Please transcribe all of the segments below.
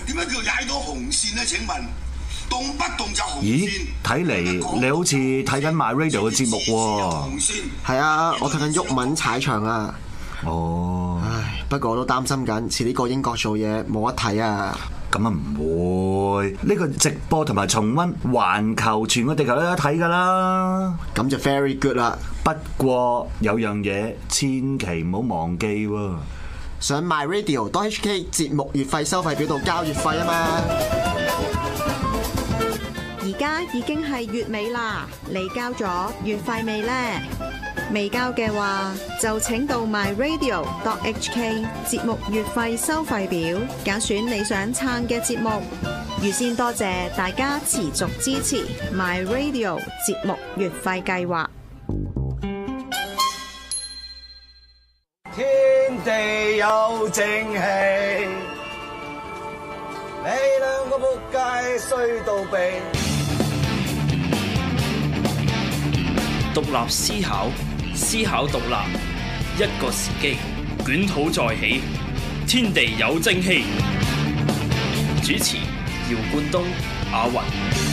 點樣叫踩到紅線咧？請問動不動就紅線？ 咦，睇嚟你好似睇緊 My Radio 嘅節目喎。 係啊，我睇緊毓民踩場啊。 哦， 唉，不過我都擔心緊，遲啲過英國做嘢冇得睇啊。 咁啊唔會，呢個直播同埋重溫環球全個地球都有得睇㗎啦。 咁就 very good 啦。 不過有樣嘢千祈唔好忘記喎， 上 myradio.hk 節目月費收費表度交月費啊嘛。 而家已經係月尾啦，你交咗月費未呢？未交嘅話，就請到 myradio.hk 節目月費收費表，揀選你想撐嘅節目。預先多謝大家持續支持 myradio 節目月費計劃。 天地有正氣，你兩個仆街衰到痹。 獨立思考，思考獨立，一個時機，捲土再起，天地有正氣。主持：姚冠東、阿雲。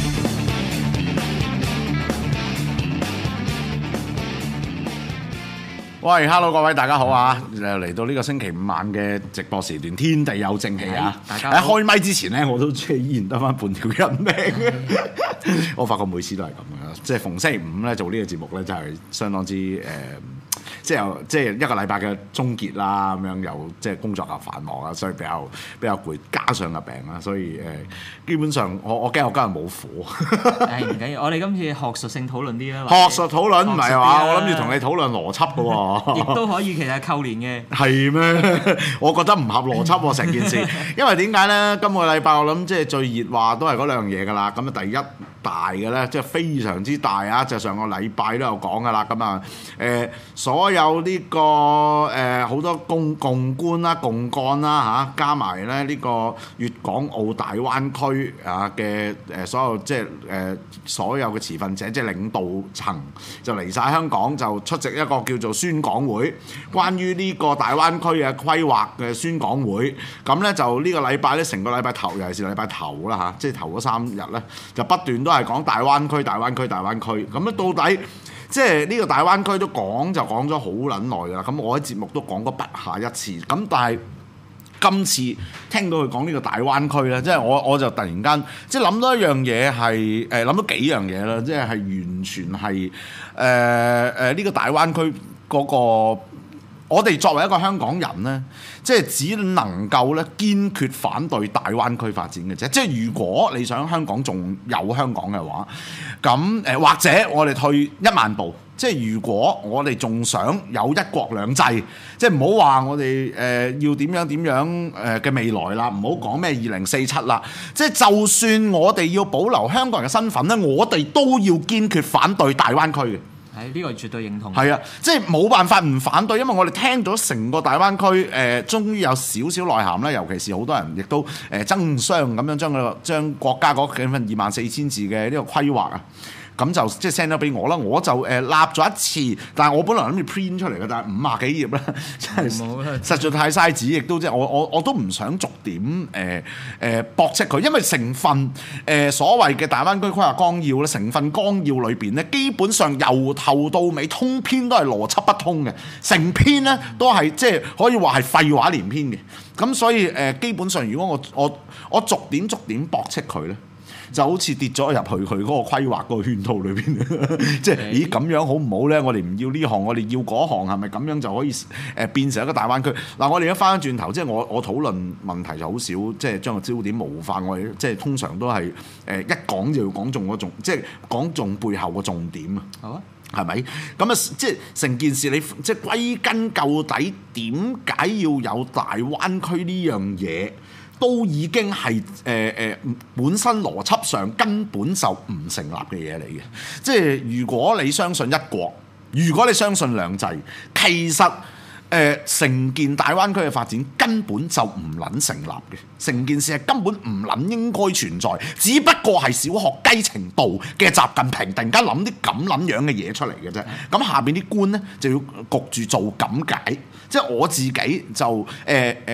喂 ，hello 各位大家好啊！又嚟到呢個星期五晚嘅直播時段，天地有正氣啊！ 大家喺開麥之前咧，我都依然得翻半條人命。我發覺每次都係咁嘅，即係逢星期五咧做呢個節目咧，就係相當之即係一個禮拜嘅終結啦，咁樣又即係工作又繁忙啊，所以比較攰，加上個病啦，所以基本上我驚我今日冇火。 唔緊要，我哋今次學術性討論啲啦。 學術討論唔係話，我諗住同你討論邏輯嘅喎。 亦都可以，其實係扣連嘅。 係咩？我覺得唔合邏輯喎成件事，因為點解咧？今個禮拜我諗即係最熱話都係嗰兩樣嘢㗎啦。咁啊第一大嘅咧，即係非常之大啊！就上個禮拜都有講㗎啦。咁啊所有呢個好多共觀啦、共幹啦嚇，加埋咧呢個粵港澳大灣區啊嘅所有即係所有嘅持份者，即係領導層就嚟晒香港，就出席一個叫做宣講會，關於呢個大灣區嘅規劃嘅宣講會。咁咧就呢個禮拜咧，成個禮拜頭，尤其是禮拜頭啦嚇，即係頭嗰3日咧，就不斷都係講大灣區、大灣區、大灣區。咁咧到底即係呢個大灣區都講就講咗好撚耐㗎啦。咁我喺節目都講過不下一次。咁但係今次聽到佢講呢個大灣區咧，即係我就突然間即係諗到一樣嘢係諗到幾樣嘢啦，即係完全係呢個大灣區嗰個。我哋作為一個香港人呢，即係只能夠咧堅決反對大灣區發展嘅啫。即係如果你想香港仲有香港嘅話，咁或者我哋退1萬步，即係如果我哋仲想有一國兩制，即係唔好話我哋要點樣嘅未來啦，唔好講咩2047啦。即係就算我哋要保留香港人嘅身份呢，我哋都要堅決反對大灣區嘅。 係呢個絕對認同。係啊，即係冇辦法唔反對，因為我哋聽咗成個大灣區終於有少少內涵啦，尤其是好多人亦都爭相咁樣將國家嗰幾份24,000字嘅呢個規劃啊。咁就即係 send 咗俾我啦，我就立咗一次，但係我本來諗住 print 出嚟嘅，但係50幾頁啦，真係實在太嘥紙，亦都即係我都唔想逐點駁斥佢，因為成份所謂嘅大灣區規劃綱要咧，成份綱要裏邊咧，基本上由頭到尾通篇都係邏輯不通嘅，成篇咧都係即係可以話係廢話連篇嘅，咁所以基本上如果我逐點駁斥佢咧，就好似跌咗入去佢嗰個規劃嗰個圈套裏邊，即係咦咁樣好唔好咧？我哋唔要呢項，我哋要嗰項，係咪咁樣就可以變成一個大灣區？嗱，我哋一翻轉頭，即係我討論問題就好少，即係將個焦點模糊化。我哋即係通常都係一講就要講中嗰重，即係講中背後個重點啊。好啊。係咪？咁啊，即係成件事你即係歸根究底，點解要有大灣區呢樣嘢？都已經係本身邏輯上根本就唔成立嘅嘢嚟嘅。即係如果你相信一國，如果你相信兩制，其實成件大灣區嘅發展根本就唔撚成立嘅。成件事係根本唔撚應該存在，只不過係小學雞程度嘅習近平突然間諗啲咁撚樣嘅嘢出嚟嘅啫。咁下邊啲官呢，就要焗住做咁解。即係我自己就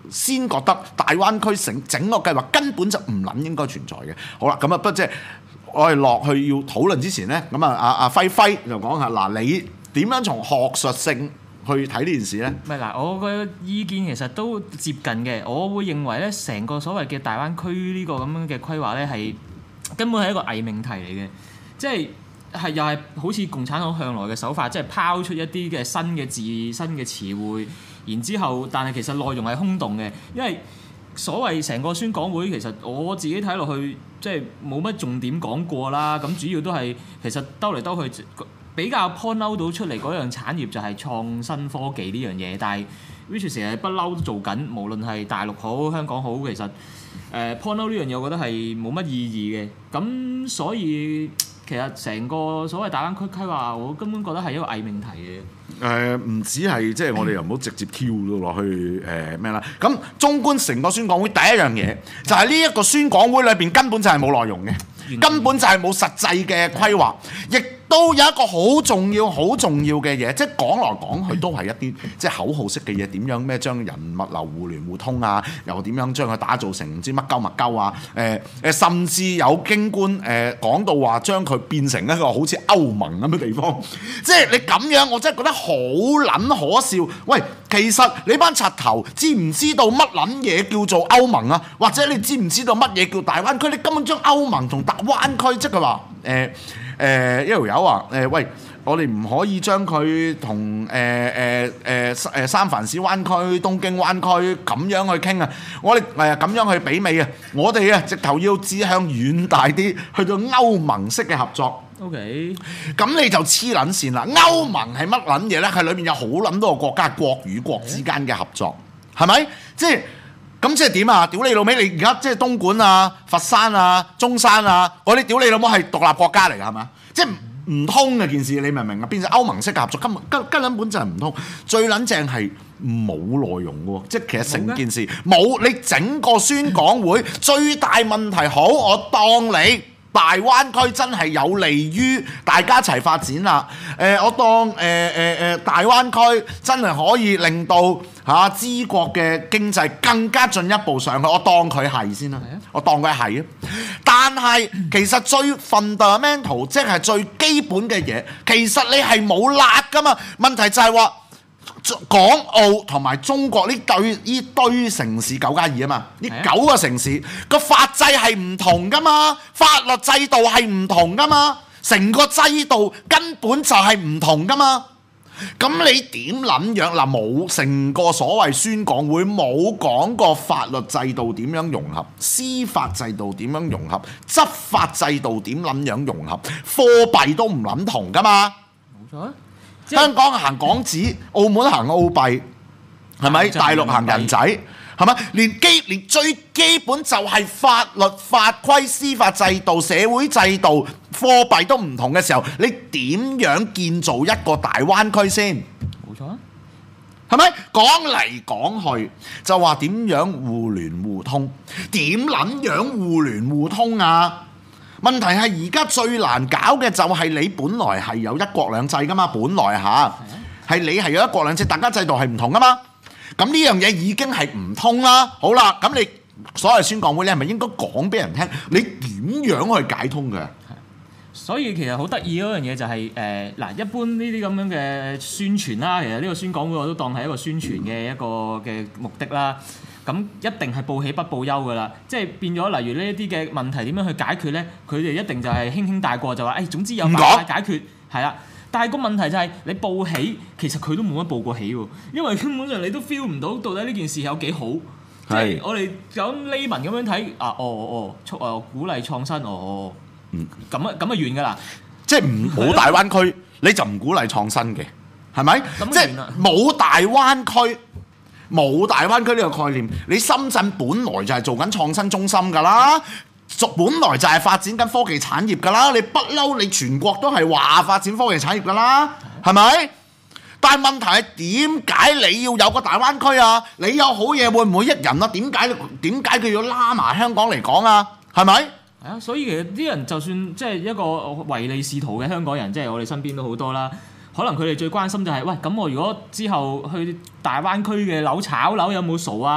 先覺得大灣區整個計劃根本就唔撚應該存在嘅。好啦，咁啊不即係我哋落去要討論之前咧，咁阿輝就講下嗱，你點樣從學術性去睇呢件事咧？ 唔係嗱，我嘅意見其實都接近嘅。我會認為咧，成個所謂嘅大灣區呢個咁樣嘅規劃咧，係根本係一個偽命題嚟嘅，即係又係好似共產黨向來嘅手法，即係拋出一啲嘅新嘅字、新嘅詞彙，然之後，但係其實內容係空洞嘅，因為所謂成個宣講會，其實我自己睇落去，即係冇乜重點講過啦。咁主要都係其實兜嚟兜去，比較 point out 到出嚟嗰樣產業就係創新科技呢樣嘢。但係 which 成日不嬲都做緊，無論係大陸好香港好，其實point out 呢樣嘢，我覺得係冇乜意義嘅。咁所以其實成個所謂大灣區規劃，我根本覺得係一個偽命題嘅。 唔止係即係我哋又唔好直接跳到落去咩啦。咁綜觀成個宣講會，第一樣嘢就係呢一個宣講會裏邊根本就係冇內容嘅，根本就係冇實際嘅規劃，亦都有一個好重要嘅嘢，即係講來講去都係一啲即係口號式嘅嘢，點樣咩將人物流互聯互通啊，又點樣將佢打造成唔知乜鳩乜鳩啊，甚至有京官講到話將佢變成一個好似歐盟咁嘅地方，即係你咁樣，我真係覺得好撚可笑。喂，其實你班柒頭知唔知道乜撚嘢叫做歐盟啊？或者你知唔知道乜嘢叫大灣區？你根本將歐盟同大灣區即係話一條友話喂，我哋唔可以將佢同三藩市灣區、東京灣區咁樣去傾啊！我哋咁樣去媲美啊！我哋啊直頭要指向遠大啲，去到歐盟式嘅合作。 OK， 咁你就黐撚線啦！歐盟係乜撚嘢咧？係裏面有好撚多個國家國與國之間嘅合作，係咪？即係咁即係點啊？屌你老味！你而家即係東莞啊、佛山啊、中山啊，嗰啲屌你老母係獨立國家嚟㗎，係嘛？即係唔通嘅件事，你明唔明啊？變成歐盟式嘅合作，根本就係唔通。最撚正係冇內容喎，即係其實成件事冇。你整個宣講會最大問題，好，我當你大灣區真係有利於大家一齊發展啦。我當大灣區真係可以令到支國嘅經濟更加進一步上去，我當佢係先啦，我當佢係啊。但係其實最 fundamental 即係最基本嘅嘢，其實你係冇辣噶嘛。問題就係話港澳同埋中國呢堆城市9+2啊嘛，呢9個城市個法制係唔同噶嘛，法律制度係唔同噶嘛，成個制度根本就係唔同噶嘛。咁你點撚樣嗱？冇成個所謂宣講會冇講過法律制度點樣融合，司法制度點樣融合，執法制度點撚樣融合，貨幣都唔撚同噶嘛。冇錯，香港行港紙，澳門行澳幣，係咪？大陸行人仔，係咪？連最基本就係法律法規、司法制度、社會制度、貨幣都唔同嘅時候，你點樣建造一個大灣區先？冇錯啊，係咪？講嚟講去就話點樣互聯互通？點撚樣互聯互通啊？問題係而家最難搞嘅就係你本來係有一國兩制噶嘛，本來係你係有一國兩制，大家制度係唔同噶嘛。咁呢樣嘢已經係唔通啦。好啦，咁你所謂宣講會，你係咪應該講俾人聽？你點樣去解通嘅？ 所以其實好得意嗰樣嘢就係一般呢啲咁樣嘅宣傳啦，其實呢個宣講會我都當係一個宣傳嘅一個嘅目的啦。咁一定係報喜不報憂噶啦，即係變咗例如呢一啲嘅問題點樣去解決咧？佢哋一定就係輕輕帶過，就話總之有辦法解決係啦。但係個問題就係你報喜，其實佢都冇乜報過喜喎，因為根本上你都 feel 唔到到底呢件事有幾好。即係我哋咁 layman 咁樣睇鼓勵創新咁啊完㗎啦。即係冇大灣區你就唔鼓勵創新嘅，係咪？即係冇大灣區。冇大灣區呢個概念，你深圳本來就係做緊創新中心㗎啦，本來就係發展緊科技產業㗎啦，你不嬲你全國都係話發展科技產業㗎啦，係咪？但係問題係點解你要有個大灣區啊？你有好嘢會唔會益人啊？點解佢要拉埋香港嚟講啊？係咪？係啊， 所以其實啲人就算即係一個唯利是圖嘅香港人，即係我哋身邊都好多啦。可能佢哋最關心就係喂，咁我如果之後去大灣區嘅樓炒樓有冇數啊？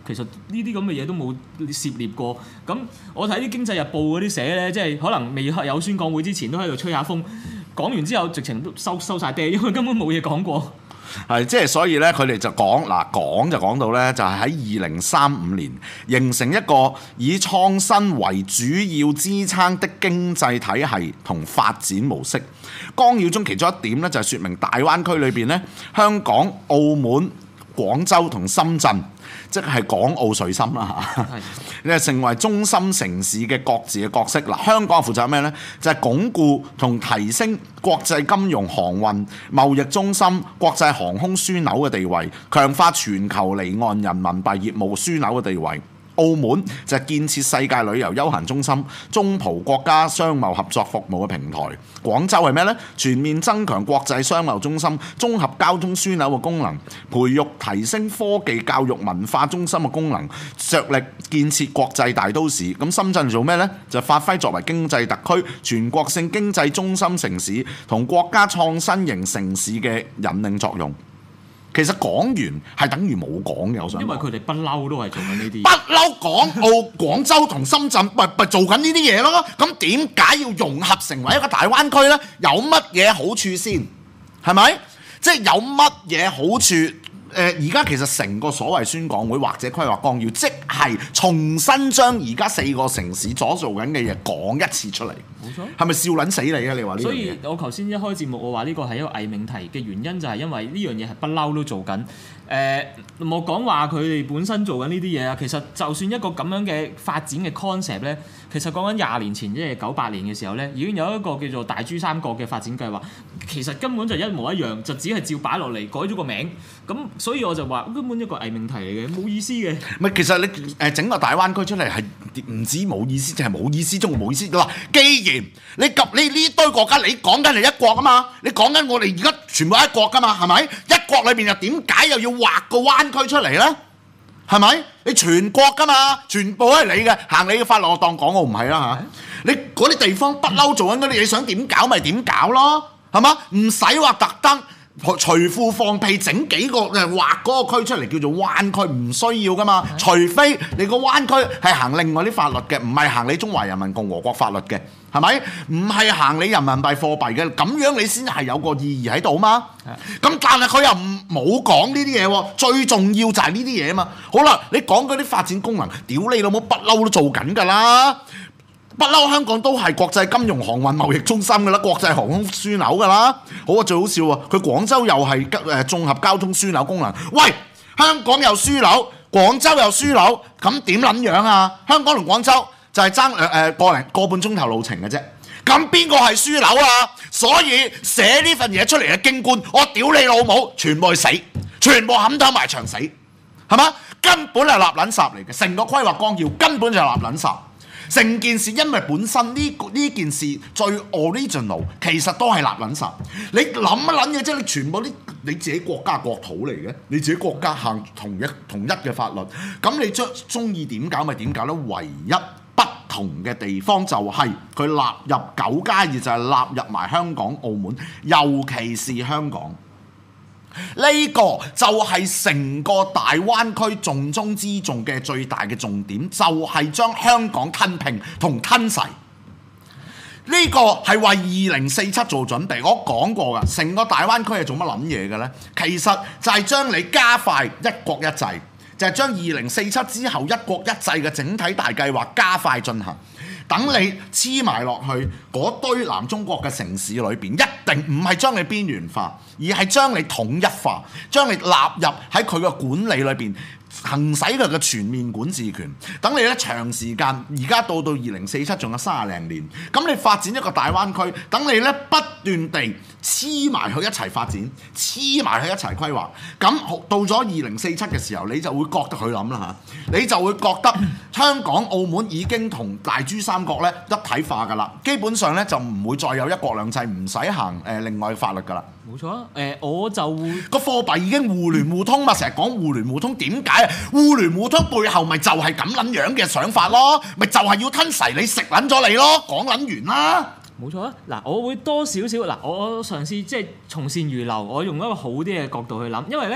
其實呢啲咁嘅嘢都冇涉獵過。咁我睇啲《經濟日報》嗰啲寫咧，即係可能未有宣講會之前都喺度吹下風，講完之後直情都收晒爹，因為根本冇嘢講過。 係，即係所以咧，佢哋就講就講到咧，就係喺2035年形成一個以創新為主要支撐的經濟體系同發展模式。綱要中其中一點咧，就係説明大灣區裏邊咧，香港、澳門、廣州同深圳，即係港澳水深啦嚇，你係成為中心城市嘅各自嘅角色。嗱，香港負責咩呢？就係鞏固同提升國際金融、航運、貿易中心、國際航空樞紐嘅地位，強化全球離岸人民幣業務樞紐嘅地位。澳門就係建設世界旅遊休閒中心、中葡國家商貿合作服務嘅平台。廣州係咩呢？全面增強國際商貿中心、綜合交通樞紐嘅功能，培育提升科技教育文化中心嘅功能，着力建設國際大都市。咁深圳做咩呢？就發揮作為經濟特區、全國性經濟中心城市同國家創新型城市嘅引領作用。其實講完係等於冇講嘅，我想講。因為佢哋不嬲都係做緊呢啲。 不嬲港澳、廣州同深圳咪做緊呢啲嘢咯。咁點解要融合成為一個大灣區呢？有乜嘢好處先？係咪？即係有乜嘢好處？而家其實成個所謂宣講會或者規劃綱要，即係重新將而家4個城市所做緊嘅嘢講一次出嚟。冇錯。係咪笑撚死你啊？你話呢樣嘢？所以我頭先一開節目，我話呢個係一個偽命題嘅原因，就係因為呢樣嘢係不嬲都做緊。冇講話佢哋本身做緊呢啲嘢啊。其實就算一個咁樣嘅發展嘅 concept 咧，其實講緊20年前，即係98年嘅時候咧，已經有一個叫做大珠三角嘅發展計劃。其實根本就一模一樣，就只係照擺落嚟，改咗個名。咁所以我就話根本一個偽命題嚟嘅，冇意思嘅。 唔係，其實你整個大灣區出嚟係唔止冇意思，就係冇意思中冇意思。嗱，既然你呢堆國家，你講緊係一國啊嘛，你講緊我哋而家全部係一國噶嘛，係咪？一國裏邊又點解又要劃個灣區出嚟咧？係咪？你全國噶嘛，全部都係你嘅，行你嘅法律，我當港澳唔係啦嚇。你嗰啲地方不嬲做緊嗰啲嘢，想點搞咪點搞咯，係嘛？唔使話特登隨褲放屁整幾個劃嗰個區出嚟叫做灣區，唔需要噶嘛。除非你個灣區係行另外啲法律嘅，唔係行你中華人民共和國法律嘅，係咪？唔係行你人民幣貨幣嘅，咁樣你先係有個意義喺度嘛。咁但係佢又冇講呢啲嘢喎，最重要就係呢啲嘢啊嘛。好啦，你講嗰啲發展功能，屌你老母不嬲都做緊㗎啦。不嬲香港都係國際金融航運貿易中心㗎啦，國際航空樞紐㗎啦。好啊，最好笑啊，佢廣州又係綜合交通樞紐功能。喂，香港有樞紐，廣州有樞紐，咁點撚樣啊？香港同廣州就係爭個半鐘頭路程嘅啫。咁邊個係樞紐啊？所以寫呢份嘢出嚟嘅京官，我屌你老母，全部去死，全部冚頭埋牆死，係嘛？根本係立撚圾嚟嘅，成個規劃綱要根本就係立撚圾。成件事因為本身呢件事最 original 其實都係立撚圾。你諗一諗嘅啫，你全部你自己國家國土嚟嘅，你自己國家行同一嘅法律，咁你中意點搞咪點搞咧？唯一不同嘅地方就係佢納入9+2，就係納入埋香港、澳門，尤其是香港。呢個就係成個大灣區重中之重嘅最大嘅重點，就係將香港吞併同吞噬。呢個係為2047做準備。我講過㗎，成個大灣區係做乜撚嘢嘅呢？其實就係將你加快一國一制，就係將2047之後一國一制嘅整體大計劃加快進行。等你黐埋落去嗰堆南中國嘅城市裏邊，一定唔係將你邊緣化，而係將你統一化，將你納入喺佢嘅管理裏邊，行使佢嘅全面管治權。等你咧長時間，而家到2047仲有30零年，咁你發展一個大灣區，等你咧不斷地黐埋去一齊發展，黐埋去一齊規劃。咁到咗2047嘅時候，你就會覺得佢諗啦嚇，你就會覺得香港、澳門已經同大珠三角咧一體化㗎啦。基本上咧就唔會再有一國兩制，唔使行另外法律㗎啦。 冇錯啊，我就會個貨幣已經互聯互通嘛，成日講互聯互通，點解啊？互聯互通背後咪就係咁撚樣嘅想法咯，咪就係要吞噬你，食撚咗你咯，講撚完啦。 冇錯啊！嗱，我會多少少嗱，我嘗試即係從善如流，我用一個好啲嘅角度去諗，因為咧，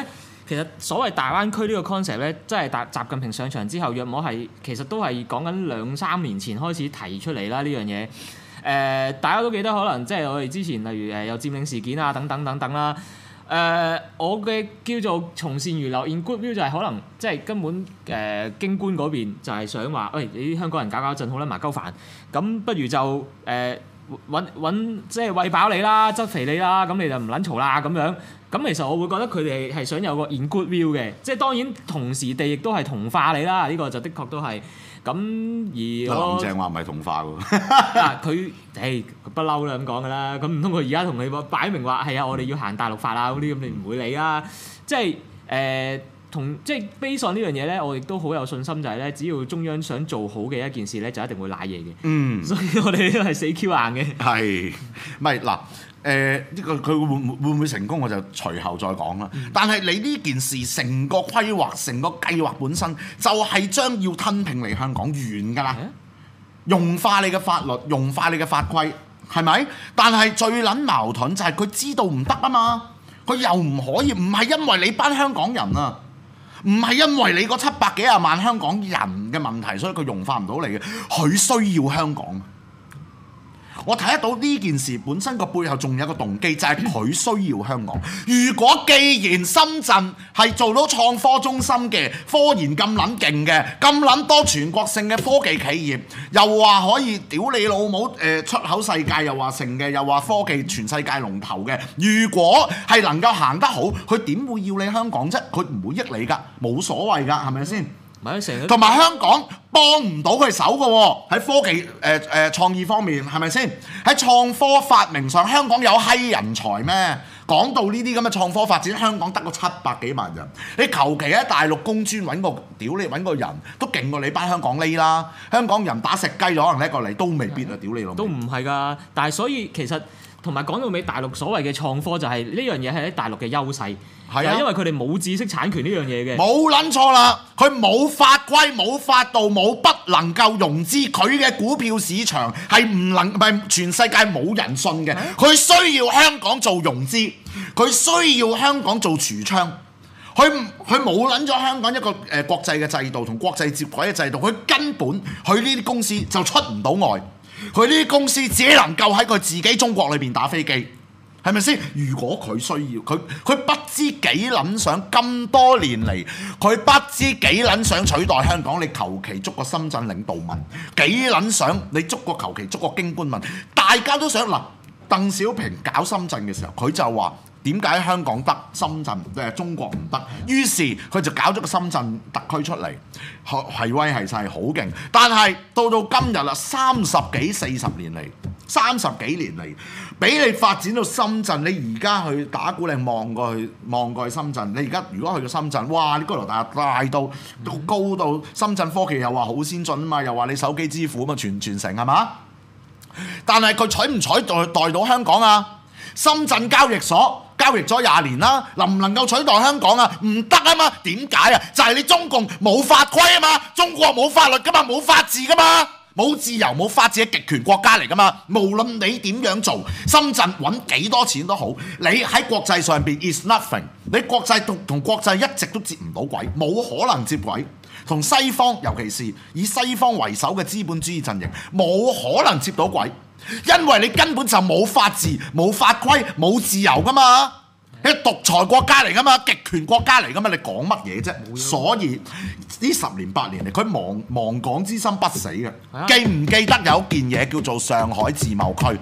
其實所謂大灣區呢個 concept 咧，真係習近平上場之後，約莫係其實都係講緊2-3年前開始提出嚟啦呢樣嘢。大家都記得可能即係我哋之前例如有佔領事件啊等等等等啦。我嘅叫做從善如流 in good view 就係可能即係根本京官嗰邊就係想話，喂你啲香港人搞陣好啦麻鳩煩，咁不如就揾即係餵飽你啦，質肥你啦，咁你就唔撚嘈啦咁樣。咁其實我會覺得佢哋係想有個 in good view 嘅，即係當然同時地亦都係同化你啦，呢個就的確都係。咁而我林鄭話唔係同化喎， 佢不嬲啦咁講㗎啦，咁唔通佢而家同你擺明話係啊，我哋要行大陸法啊嗰啲咁，你唔會理啦。即係即係 based on 呢樣嘢咧，我亦都好有信心就係咧，只要中央想做好嘅一件事咧，就一定會賴嘢嘅。所以我哋都係死 Q 硬嘅。係， 唔係嗱？呢個佢會唔會成功，我就隨後再講啦。但係你呢件事成個規劃、成個計劃本身就係將要吞併嚟香港完㗎啦，融化你嘅法律、融化你嘅法規，係咪？但係最撚矛盾就係佢知道唔得啊嘛，佢又唔可以，唔係因為你班香港人啊，唔係因為你嗰700幾廿萬香港人嘅問題，所以佢融化唔到你嘅，佢需要香港。我睇得到呢件事本身個背後仲有一個動機，就係佢需要香港。如果既然深圳係做到創科中心嘅，科研咁撚勁嘅，咁撚多全國性嘅科技企業，又話可以屌你老母出口世界，又話成嘅，又話科技全世界龍頭嘅。如果係能夠行得好，佢點會要你香港啫？佢唔會益你㗎，冇所謂㗎，係咪先？同埋香港幫唔到佢手嘅喎，喺科技創意方面係咪先？喺創科發明上，香港有閪人才咩？講到呢啲咁嘅創科發展，香港得個700幾萬人，你求其喺大陸公專揾個屌你揾個人都勁過你班香港呢啦。香港人打食雞就可能叻過嚟，都未必啊！屌你老母都唔係㗎，但係所以其實同埋講到尾，大陸所謂嘅創科就係呢樣嘢係喺大陸嘅優勢。係啊，因為佢哋冇知識產權呢樣嘢嘅，冇撚錯啦。佢冇法規、冇法度、冇不能夠融資，佢嘅股票市場係唔係全世界冇人信嘅。佢需要香港做融資，佢需要香港做櫥窗。佢冇撚咗香港一個國際嘅制度同國際接軌嘅制度，佢根本佢呢啲公司就出唔到外。佢呢啲公司只能夠喺佢自己中國裏邊打飛機。係咪先？如果佢需要佢不知幾撚想咁多年嚟，佢不知幾撚想取代香港。你求其捉個深圳領導問，幾撚想你求其捉個京官問，大家都想嗱。鄧小平搞深圳嘅時候，佢就話點解香港得，深圳中國唔得？於是佢就搞咗個深圳特區出嚟，係威係勢好勁。但係到今日啦，30幾40年嚟，30幾年嚟，俾你發展到深圳，你而家去打鼓嶺望過去深圳，你而家如果去到深圳，哇！你高樓大到高到深圳科技又話好先進啊嘛，又話你手機支付啊嘛，全城係嘛？但係佢取唔取代到香港啊？深圳交易所交易咗20年啦，能唔能夠取代香港啊？唔得啊嘛？點解啊？就係你中共冇法規啊嘛，中國冇法律噶嘛，冇法治噶嘛，冇自由冇法治嘅極權國家嚟噶嘛。無論你點樣做，深圳揾幾多錢都好，你喺國際上邊 is nothing。你國際同國際一直都接唔到軌，冇可能接軌。同西方，尤其是以西方為首嘅資本主義陣營，冇可能接到軌，因為你根本就冇法治、冇法規、冇自由噶嘛，你獨裁國家嚟噶嘛，極權國家嚟噶嘛，你講乜嘢啫？所以呢10年8年嚟，佢亡港之心不死嘅。記唔記得有一件嘢叫做上海自貿區？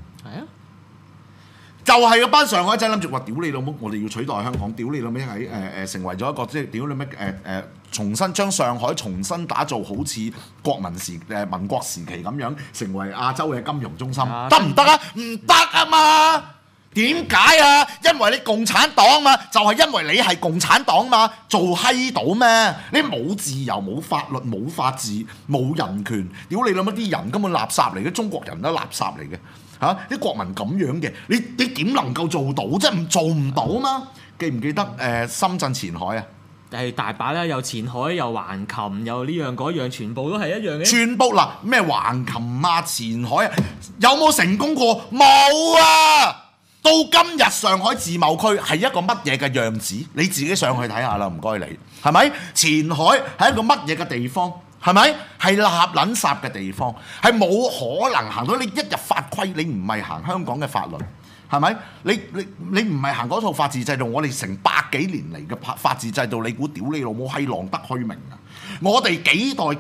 就係嗰班上海仔諗住話屌你老母，我哋要取代香港，屌你老味喺成為咗一個即係屌你咩重新將上海重新打造好似民國時期咁樣，成為亞洲嘅金融中心，得唔得啊？唔得啊嘛！點解啊？因為你共產黨嘛，就係因為你係共產黨嘛，做閪到咩？你冇自由、冇法律、冇法治、冇人權，屌你老母啲人根本垃圾嚟嘅，中國人都垃圾嚟嘅。啲國民咁樣嘅，你點能夠做到啫？做唔到嘛？記唔記得深圳前海啊？係大把啦，有前海，有橫琴，有呢樣嗰樣，全部都係一樣嘅。全部嗱，咩橫琴啊、前海啊，有冇成功過？冇啊！ 到今日上海自貿區係一個乜嘢嘅樣子？你自己上去睇下啦，唔該你，係咪？前海係一個乜嘢嘅地方？係咪？係立撚霎嘅地方，係冇可能行到。你一日法規，你唔係行香港嘅法律，係咪？你唔係行嗰套法治制度，我哋成百幾年嚟嘅法治制度，你估屌你老母閪浪得虛名啊！我哋幾代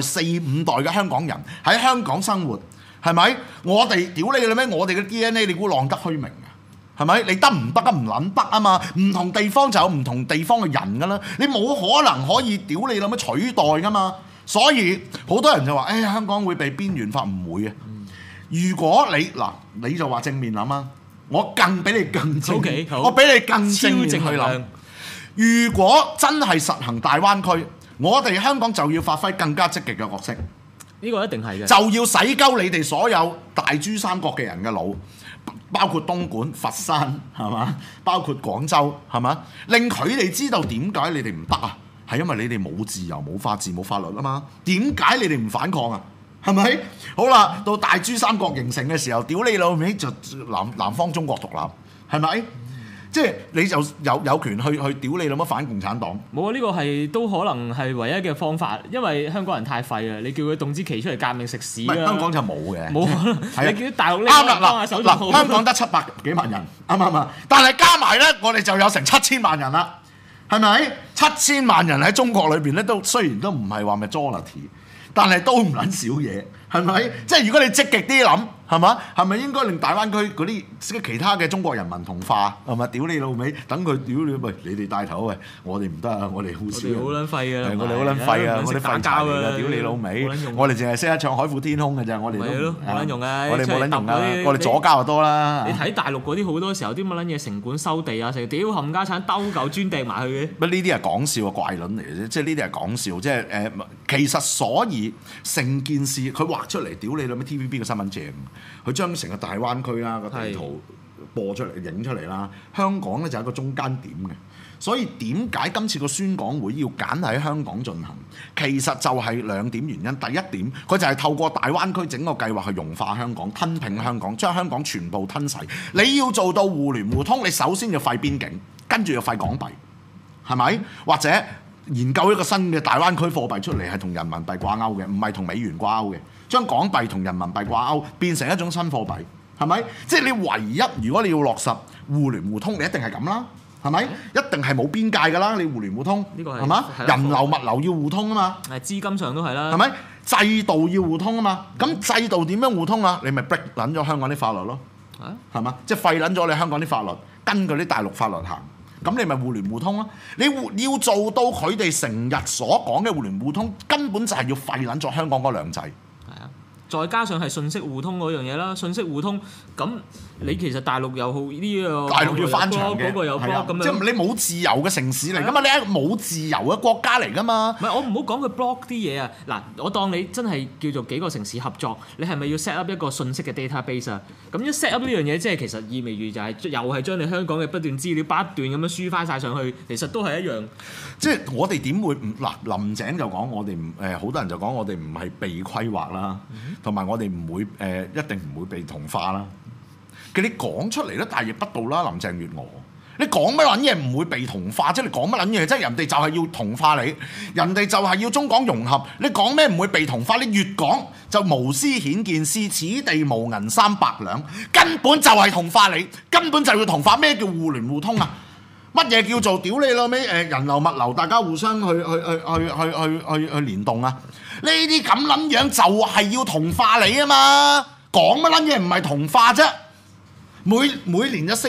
4、5代嘅香港人喺香港生活，係咪？我哋屌你啦咩？我哋嘅 DNA 你估浪得虛名啊？係咪？你得唔得啊？唔撚得啊嘛！唔同地方就有唔同地方嘅人噶啦，你冇可能可以屌你啦咩取代噶嘛！所以好多人就話：香港會被邊緣化，唔會嘅。如果你就話正面諗啊，我更比你更正面，我比你更正面去諗。如果真係實行大灣區，我哋香港就要發揮更加積極嘅角色。 呢個一定係嘅， 就要洗鳩你哋所有大珠三角嘅人嘅腦，包括東莞、佛山係嘛，包括廣州係嘛，令佢哋知道點解你哋唔得啊？係因為你哋冇自由、冇法治、冇法律啊嘛。點解你哋唔反抗啊？係咪？好啦，到大珠三角形成嘅時候，屌你老味就南方中國獨立，係咪？即係你就有權去屌你老母反共產黨。冇啊！ 呢個係都可能係唯一嘅方法，因為香港人太廢啦。你叫佢動之奇出嚟革命食屎啦！ 香港就冇嘅，冇可能。你叫大陸呢？ 啱啦嗱，香港得700幾萬人，啱唔啱？但係加埋咧，我哋就有成7000萬人啦，係咪？7000萬人喺中國裏邊咧，都雖然都唔係話majority，但係都唔撚少嘢，係咪？即係如果你積極啲諗，係嘛？係咪應該令大灣區嗰啲其他嘅中國人民同化？係咪？屌你老味，等佢屌你喂！你哋帶頭喂，我哋唔得啊！我哋好少， 好撚廢啊！ 我哋好撚廢啊！我哋廢柴嚟㗎！屌你老味！我哋淨係識得唱海闊天空嘅啫，我哋都冇撚用啊！ 我哋冇撚用啊！我哋左膠就多啦。 你睇大陸嗰啲好多時候啲乜撚嘢城管收地啊，成屌冚家產兜嚿磚掟埋去嘅。 乜呢啲係講笑嘅怪論嚟嘅啫，即係呢啲係講笑，即係其實所以成件事佢畫出嚟，屌你老味 TVB 嘅新聞正，佢將成個大灣區啦個地圖播出嚟、影出嚟啦，香港咧就係一個中間點嘅，所以點解今次個宣講會要揀喺香港進行？其實就係2點原因。第一點，佢就係透過大灣區整個計劃去融化香港、吞併香港，將香港全部吞噬。你要做到互聯互通，你首先要廢邊境，跟住要廢港幣，係咪？或者研究一個新嘅大灣區貨幣出嚟，係同人民幣掛鈎嘅，唔係同美元掛鈎嘅，將港幣同人民幣掛鈎，變成一種新貨幣。係咪？即係你唯一，如果你要落實互聯互通，你一定係咁啦，係咪？一定係冇邊界㗎啦，你互聯互通， 呢個係嘛？人流物流要互通啊嘛， 資金上都係啦， 係咪？制度要互通啊嘛，咁制度點樣互通啊？你咪逼撚咗香港啲法律咯，係嘛？即係廢撚咗你香港啲法律，跟佢啲大陸法律行，咁你咪互聯互通咯。你要做到佢哋成日所講嘅互聯互通，根本就係要廢撚咗香港嗰兩制。 再加上係信息互通嗰樣嘢啦，信息互通咁你其實大陸又好呢個， 大陸要翻牆嘅， 嗰個有 block 咁樣， 即係你冇自由嘅城市嚟噶嘛，你係冇自由嘅國家嚟噶嘛。 唔係我唔好講佢 block 啲嘢啊，嗱我當你真係叫做幾個城市合作，你係咪要 set up 一個信息嘅 database 啊？咁一 set up 呢樣嘢，即係其實意味住就係又係將你香港嘅不斷資料不斷咁樣輸翻晒上去，其實都係一樣。即係我哋點會唔嗱？林鄭就講我哋唔好多人就講我哋唔係被規劃啦。同埋我哋唔會一定唔會被同化啦。其實你講出嚟都大逆不道啦，林鄭月娥。你講乜撚嘢唔會被同化？即係你講乜撚嘢？即係人哋就係要同化你，人哋就係要中港融合。你講咩唔會被同化？你越講就無私顯見私，此地無銀300兩，根本就係同化你，根本就要同化。咩叫互聯互通啊？乜嘢叫做屌你老味？人流物流大家互相去聯動啊！呢啲咁撚樣就係要同化你啊嘛！講乜撚嘢唔係同化啫？每年有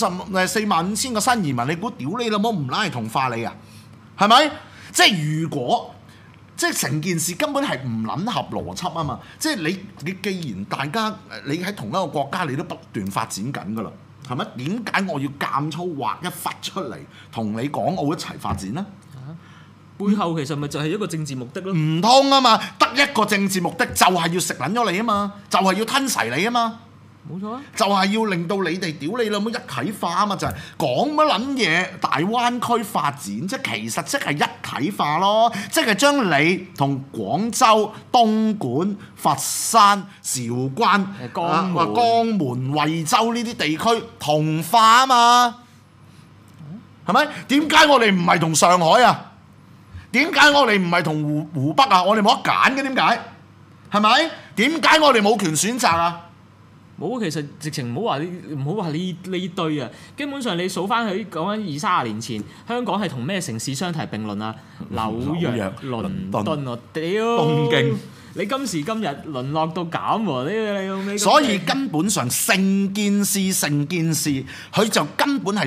450,000個新移民，你估屌你老母唔拉係同化你啊？係咪？即係如果即係成件事根本係唔撚合邏輯啊嘛！即係你既然大家你喺同一個國家，你都不斷發展緊㗎啦。係咪？點解我要間粗畫一忽出嚟同你港澳一齊發展呢？ 背後其實咪就係一個政治目的咯。 唔通啊嘛，得一個政治目的就係要食撚咗你啊嘛，就係要吞噬你啊嘛。 冇錯啊！ 就係要令到你哋屌你老母一體化啊嘛，就係講乜撚嘢大灣區發展，即係其實即係一體化咯，即係將你同廣州、東莞、佛山、韶關、 江門、惠州呢啲地區同化啊嘛，係咪？點解我哋唔係同上海啊？點解我哋唔係同湖北啊？我哋冇得揀嘅，點解？係咪？點解我哋冇權選擇啊？ 冇，其實直情唔好話呢堆啊！基本上你數翻去講緊20-30年前，香港係同咩城市相提並論啊？紐約、倫敦啊，屌！ 東京， 你今時今日淪落到咁喎，你老味。 所以根本上成件事，佢就根本係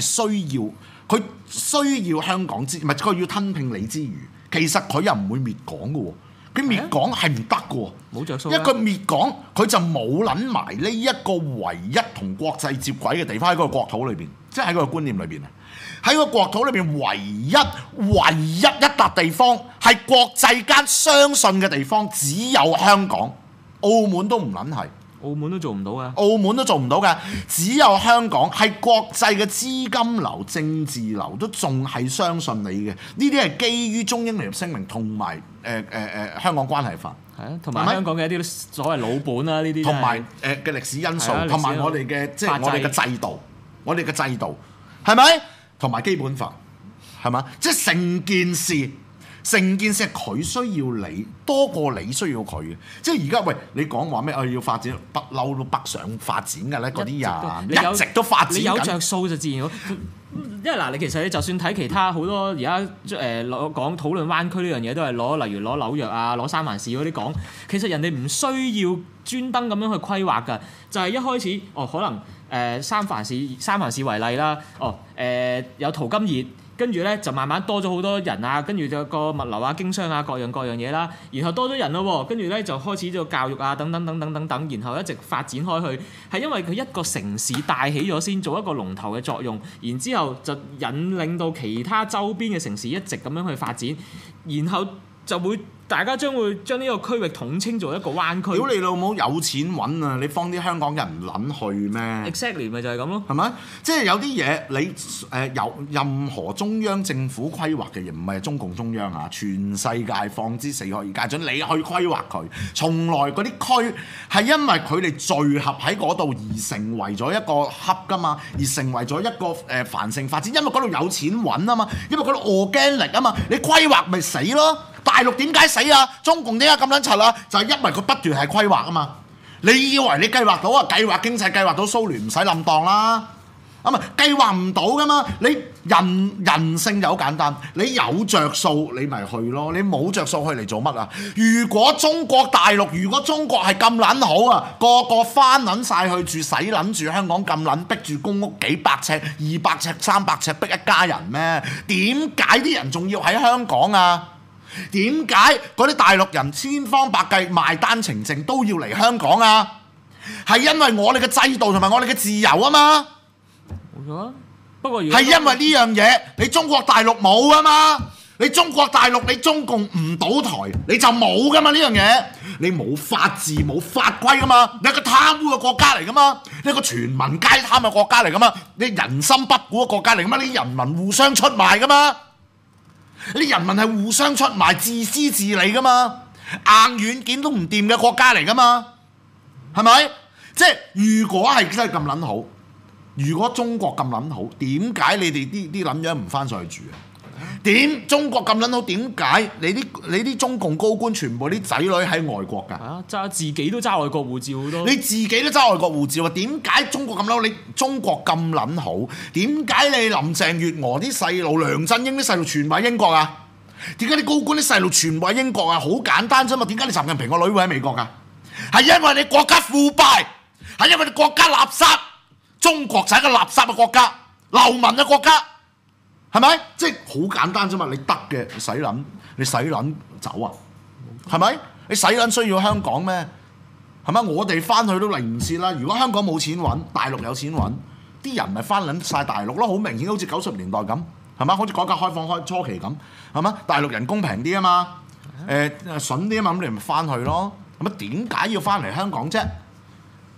需要香港唔係佢要吞併你之餘，其實佢又唔會滅港嘅喎。佢滅港係唔得嘅喎， 冇着數。 一個滅港，佢就冇撚埋呢一個唯一同國際接軌嘅地方喺個國土裏邊，即係喺個觀念裏邊啊！喺個國土裏邊唯一一笪地方係國際間相信嘅地方，只有香港，澳門都唔撚係。 澳門都做唔到嘅， 澳門都做唔到嘅，只有香港係國際嘅資金流、政治流都仲係相信你嘅。呢啲係基於中英聯合聲明同埋香港關係法， 係啊，同埋香港嘅一啲所謂老本啊，呢啲同埋嘅歷史因素，同埋我哋嘅即係我哋嘅制度，係咪？同埋基本法，係嘛？即係成件事係佢需要你多過你需要佢嘅，即係而家喂你講話咩？要發展，不嬲都北上發展嘅咧，嗰啲人一直都發展緊。 你有着數就自然好，因為嗱，你其實你就算睇其他好多而家講討論灣區呢樣嘢，都係例如攞紐約啊、攞三藩市嗰啲講，其實人哋唔需要專登咁樣去規劃㗎，就係一開始可能三藩市為例啦，有淘金熱。跟住咧就慢慢多咗好多人啊，跟住就個物流啊、經商啊各樣嘢啦，然後多咗人咯喎，跟住咧就開始咗教育啊等等，然後一直發展開去，係因為佢一個城市帶起咗先，做一個龍頭嘅作用，然之後就引領到其他周邊嘅城市一直咁樣去發展，然後就會大家會將呢個區域統稱做一個灣區。 屌你老母有錢揾啊！你放啲香港人唔撚去咩 ？Exactly 咪就係咁咯， 係咪？即係有啲嘢你有任何中央政府規劃嘅嘢，唔係中共中央啊，全世界放之四海而皆準，你去規劃佢，從來嗰啲區係因為佢哋聚合喺嗰度而成為咗一個恰㗎嘛，而成為咗一個繁盛發展，因為嗰度有錢揾啊嘛，因為嗰度 organic 啊嘛，你規劃咪死咯。大陸點解死啊？中共點解咁撚柒啊？就係因為佢不斷係規劃啊嘛！你以為你計劃到啊？計劃經濟計劃到蘇聯唔使冧檔啦，計劃唔到噶嘛！你人性就好簡單，你有着數你咪去咯，你冇着數去嚟做乜啊？如果中國係咁撚好啊，個翻撚晒去住使撚住香港咁撚逼住公屋幾百尺、200尺、300尺逼一家人咩？點解啲人仲要喺香港啊？點解嗰啲大陸人千方百計賣單程證都要嚟香港啊？係因為我哋嘅制度同埋我哋嘅自由啊嘛。 冇錯啊，不過係因為呢樣嘢，你中國大陸冇啊嘛。你中國大陸你中共唔倒台，你就冇噶嘛呢樣嘢。你冇法治冇法規噶嘛，你係個貪污嘅國家嚟噶嘛，你係個全民皆貪嘅國家嚟噶嘛，你人心不古嘅國家嚟噶嘛，你人民互相出賣噶嘛。啲人民係互相出賣、自私自利噶嘛，硬軟件都唔掂嘅國家嚟噶嘛，係咪？即係如果係真係咁撚好，如果中國咁撚好，點解你哋啲撚樣唔翻上去住啊？點中國咁撚好？點解你啲中共高官全部啲仔女喺外國㗎？ 揸自己都揸外國護照好多。 你自己都揸外國護照啊？點解中國咁撚好？你中國咁撚好？點解你林鄭月娥啲細路、梁振英啲細路全部喺英國啊？點解你高官啲細路全部喺英國啊？好簡單啫嘛！點解你習近平個女會喺美國㗎？係因為你國家腐敗，係因為你國家垃圾。中國就係一個垃圾嘅國家，流民嘅國家。係咪？即係好簡單啫嘛！你得嘅，你使撚走啊？係咪？你使撚需要香港咩？係咪？我哋翻去都嚟唔切啦！如果香港冇錢揾，大陸有錢揾，啲人咪翻撚晒大陸咯！好明顯，好似90年代咁，係咪？好似改革開放初期咁，係咪？大陸人工平啲啊嘛，筍啲啊嘛，咁你咪翻去咯。咁啊點解要翻嚟香港啫？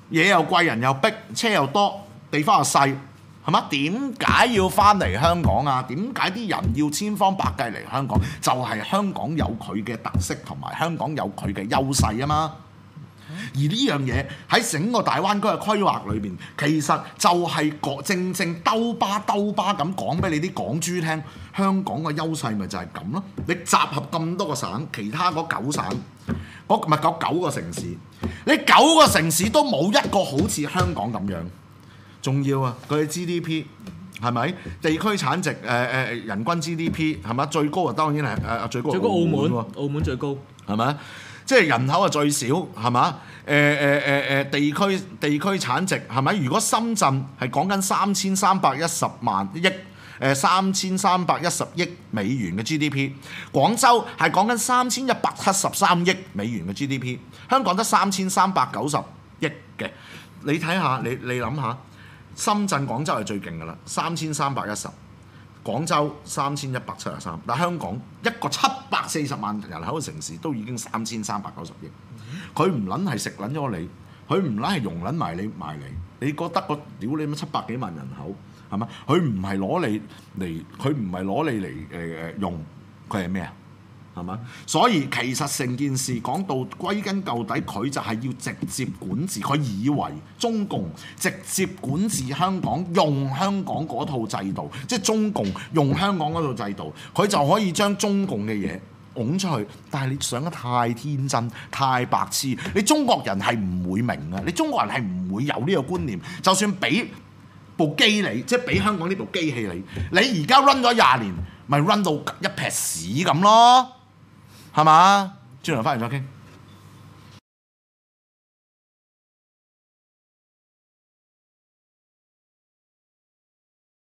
嘢又貴，人又逼，車又多，地方又細，係嘛？點解要翻嚟香港啊？點解啲人要千方百計嚟香港？就係香港有佢嘅特色，同埋香港有佢嘅優勢啊嘛。而呢樣嘢喺整個大灣區嘅規劃裏邊，其實就係正正兜巴咁講俾你啲港豬聽，香港嘅優勢咪就係咁咯。你集合咁多個省，其他嗰9省，咪9個城市，你9個城市都冇一個好似香港咁樣。仲要啊，佢嘅 GDP 係咪地區產值人均 GDP 係咪最高啊？當然係最高澳門喎，澳門最高係咪？即係人口係最少係嘛？地區產值係咪？如果深圳係講緊3310萬億3310億美元嘅 GDP， 廣州係講緊3173億美元嘅 GDP， 香港得3390億嘅。你睇下，你諗下，深圳、廣州係最勁㗎啦，3310。廣州3173，但香港一個740萬人口嘅城市都已經3390億，佢唔撚係食撚咗你，佢唔撚係容撚埋你埋嚟，你覺得個屌你乜700幾萬人口係嘛？佢唔係攞你嚟，佢唔係攞你嚟用，佢係咩啊？係嘛？所以其實成件事講到歸根究底，佢就係要直接管治。佢以為中共直接管治香港，用香港嗰套制度，即係中共用香港嗰套制度，佢就可以將中共嘅嘢拱出去。但係你想得太天真、太白痴，你中國人係唔會明啊！你中國人係唔會有呢個觀念。就算俾部機你，即係俾香港呢部機器你而家 run 咗20年，咪 run 到一撇屎咁咯〜係嘛？轉頭翻嚟再傾。